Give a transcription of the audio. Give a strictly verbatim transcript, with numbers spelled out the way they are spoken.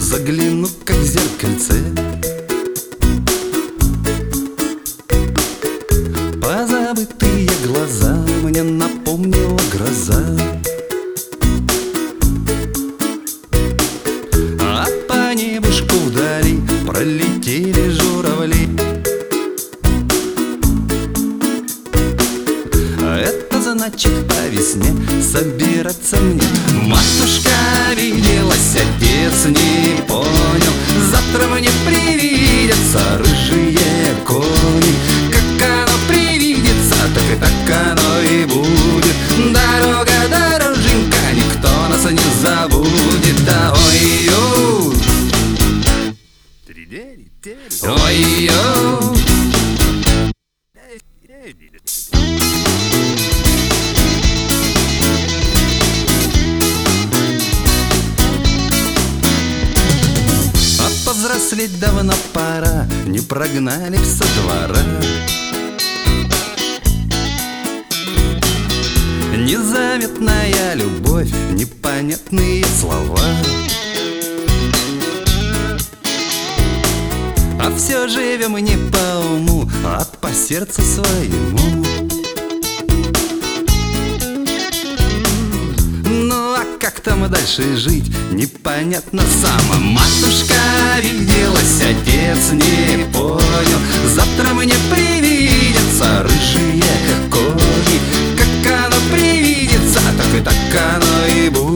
загляну, как в зеркальце. Позабытые глаза мне напомнила гроза, а по небушку вдали пролетели журавли. Это значит по весне собираться мне. Матушка обиделась, отец не понял. Завтра мне привидятся рыжие кони. Как оно привидится, так и так оно и будет. Дорога, дороженька, никто нас не забудет. Да ой-ё, ой-ё. Повзрослеть давно пора, не прогнали со двора. Незаметная любовь, непонятные слова, а все живем мы не по уму, а по сердцу своему. Как там дальше жить, непонятно само. Матушка обиделась, отец не понял. Завтра мне привидятся рыжие кони. Как оно привидится, так и так оно и будет.